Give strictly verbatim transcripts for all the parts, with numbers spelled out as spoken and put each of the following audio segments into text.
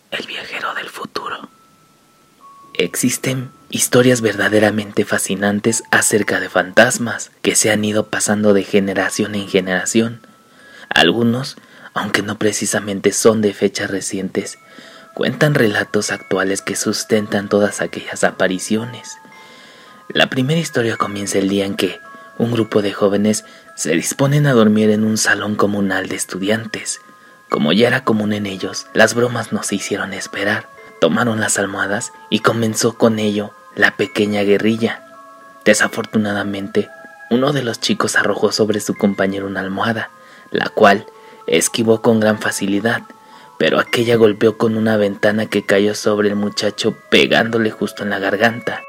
el viajero del futuro. Existen historias verdaderamente fascinantes acerca de fantasmas que se han ido pasando de generación en generación. Algunos, aunque no precisamente son de fechas recientes, cuentan relatos actuales que sustentan todas aquellas apariciones. La primera historia comienza el día en que un grupo de jóvenes se disponen a dormir en un salón comunal de estudiantes. Como ya era común en ellos, las bromas no se hicieron esperar. Tomaron las almohadas y comenzó con ello la pequeña guerrilla. Desafortunadamente, uno de los chicos arrojó sobre su compañero una almohada, la cual esquivó con gran facilidad, pero aquella golpeó con una ventana que cayó sobre el muchacho pegándole justo en la garganta.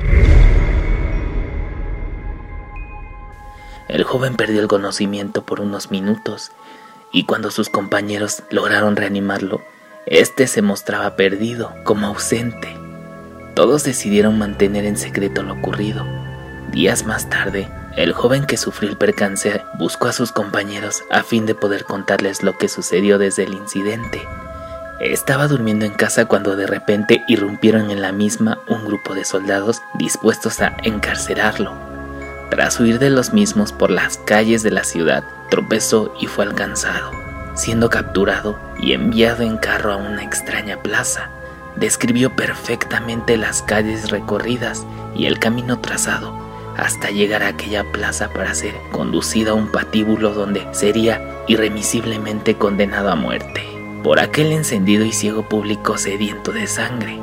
El joven perdió el conocimiento por unos minutos y cuando sus compañeros lograron reanimarlo, este se mostraba perdido, como ausente. Todos decidieron mantener en secreto lo ocurrido. Días más tarde, el joven que sufrió el percance buscó a sus compañeros a fin de poder contarles lo que sucedió desde el incidente. Estaba durmiendo en casa cuando de repente irrumpieron en la misma un grupo de soldados dispuestos a encarcelarlo. Tras huir de los mismos por las calles de la ciudad, tropezó y fue alcanzado, siendo capturado y enviado en carro a una extraña plaza. Describió perfectamente las calles recorridas y el camino trazado hasta llegar a aquella plaza para ser conducido a un patíbulo donde sería irremisiblemente condenado a muerte por aquel encendido y ciego público sediento de sangre.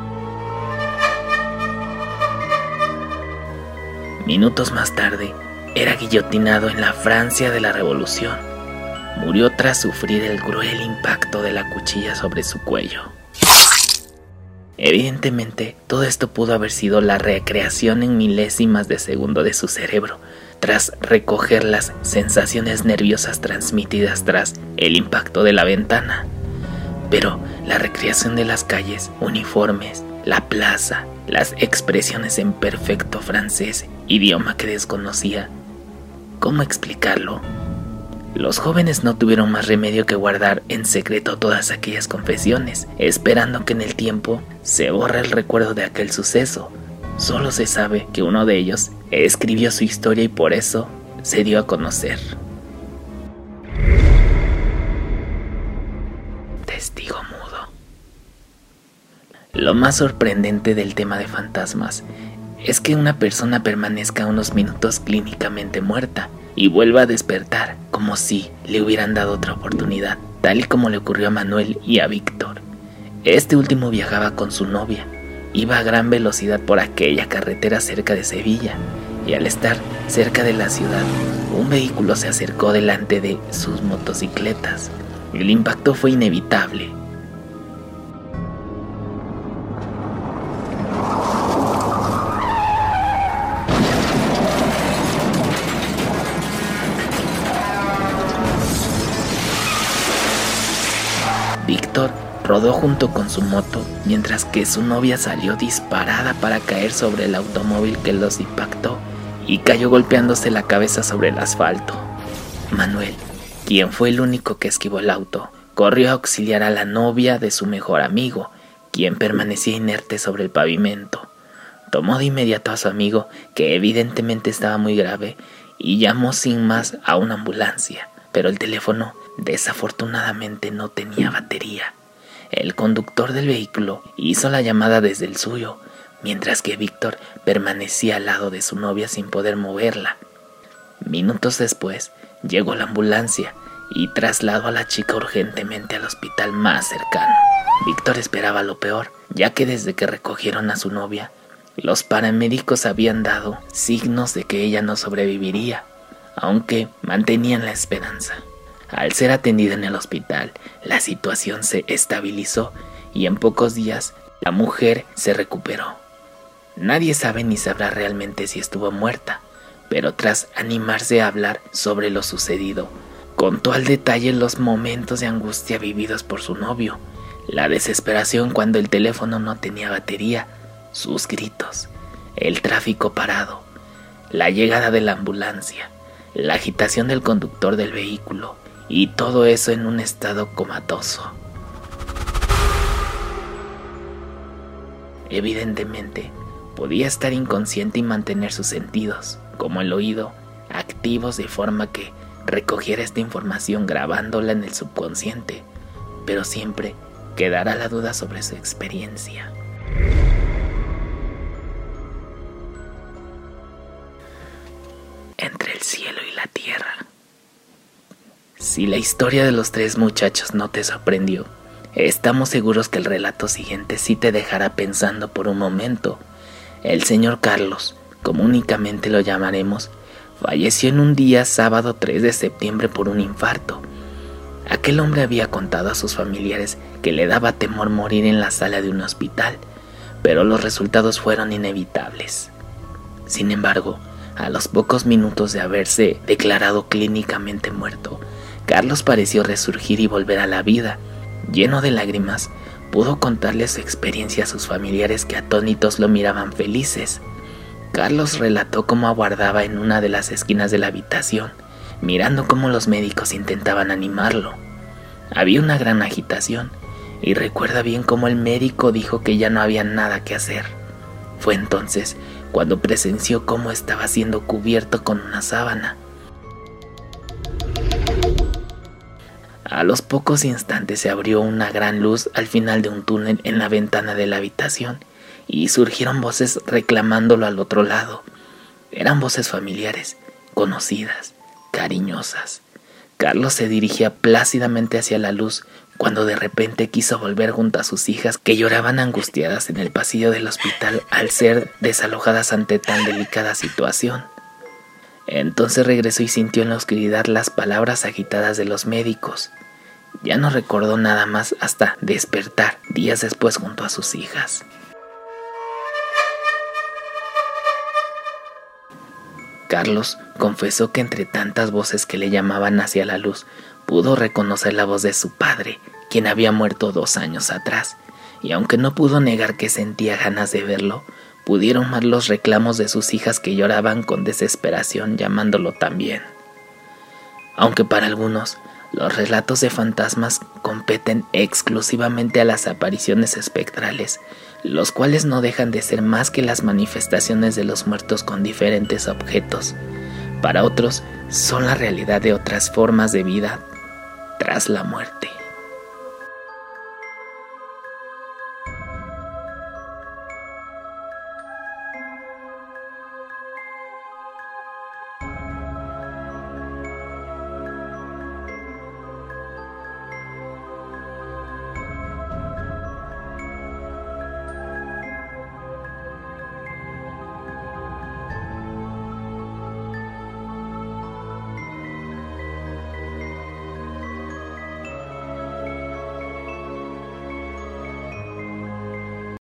Minutos más tarde, era guillotinado en la Francia de la Revolución. Murió tras sufrir el cruel impacto de la cuchilla sobre su cuello. Evidentemente, todo esto pudo haber sido la recreación en milésimas de segundo de su cerebro, tras recoger las sensaciones nerviosas transmitidas tras el impacto de la ventana. Pero la recreación de las calles, uniformes, la plaza, las expresiones en perfecto francés, idioma que desconocía, ¿cómo explicarlo? Los jóvenes no tuvieron más remedio que guardar en secreto todas aquellas confesiones, esperando que en el tiempo se borre el recuerdo de aquel suceso. Solo se sabe que uno de ellos escribió su historia y por eso se dio a conocer. Testigo mudo. Lo más sorprendente del tema de fantasmas es que una persona permanezca unos minutos clínicamente muerta y vuelva a despertar como si le hubieran dado otra oportunidad, tal y como le ocurrió a Manuel y a Víctor. Este último viajaba con su novia, iba a gran velocidad por aquella carretera cerca de Sevilla, y al estar cerca de la ciudad, un vehículo se acercó delante de sus motocicletas. El impacto fue inevitable. Víctor rodó junto con su moto, mientras que su novia salió disparada para caer sobre el automóvil que los impactó y cayó golpeándose la cabeza sobre el asfalto. Manuel, quien fue el único que esquivó el auto, corrió a auxiliar a la novia de su mejor amigo, quien permanecía inerte sobre el pavimento. Tomó de inmediato a su amigo, que evidentemente estaba muy grave, y llamó sin más a una ambulancia, pero el teléfono desafortunadamente no tenía batería. El conductor del vehículo hizo la llamada desde el suyo, mientras que Víctor permanecía al lado de su novia sin poder moverla. Minutos después llegó la ambulancia y trasladó a la chica urgentemente al hospital más cercano. Víctor esperaba lo peor, ya que desde que recogieron a su novia, los paramédicos habían dado signos de que ella no sobreviviría, aunque mantenían la esperanza. Al ser atendida en el hospital, la situación se estabilizó y en pocos días la mujer se recuperó. Nadie sabe ni sabrá realmente si estuvo muerta, pero tras animarse a hablar sobre lo sucedido, contó al detalle los momentos de angustia vividos por su novio, la desesperación cuando el teléfono no tenía batería, sus gritos, el tráfico parado, la llegada de la ambulancia, la agitación del conductor del vehículo, y todo eso en un estado comatoso. Evidentemente, podía estar inconsciente y mantener sus sentidos, como el oído, activos de forma que recogiera esta información grabándola en el subconsciente, pero siempre quedará la duda sobre su experiencia. Entre el cielo y la tierra. Si la historia de los tres muchachos no te sorprendió, estamos seguros que el relato siguiente sí te dejará pensando por un momento. El señor Carlos, como únicamente lo llamaremos, falleció en un día sábado tres de septiembre por un infarto. Aquel hombre había contado a sus familiares que le daba temor morir en la sala de un hospital, pero los resultados fueron inevitables. Sin embargo, a los pocos minutos de haberse declarado clínicamente muerto, Carlos pareció resurgir y volver a la vida. Lleno de lágrimas, pudo contarle su experiencia a sus familiares que atónitos lo miraban felices. Carlos relató cómo aguardaba en una de las esquinas de la habitación, mirando cómo los médicos intentaban animarlo. Había una gran agitación, y recuerda bien cómo el médico dijo que ya no había nada que hacer. Fue entonces cuando presenció cómo estaba siendo cubierto con una sábana. A los pocos instantes se abrió una gran luz al final de un túnel en la ventana de la habitación y surgieron voces reclamándolo al otro lado. Eran voces familiares, conocidas, cariñosas. Carlos se dirigía plácidamente hacia la luz cuando de repente quiso volver junto a sus hijas que lloraban angustiadas en el pasillo del hospital al ser desalojadas ante tan delicada situación. Entonces regresó y sintió en la oscuridad las palabras agitadas de los médicos. Ya no recordó nada más hasta despertar días después junto a sus hijas. Carlos confesó que entre tantas voces que le llamaban hacia la luz, pudo reconocer la voz de su padre, quien había muerto dos años atrás, y aunque no pudo negar que sentía ganas de verlo, pudieron más los reclamos de sus hijas que lloraban con desesperación llamándolo también. Aunque para algunos, los relatos de fantasmas competen exclusivamente a las apariciones espectrales, los cuales no dejan de ser más que las manifestaciones de los muertos con diferentes objetos. Para otros, son la realidad de otras formas de vida tras la muerte.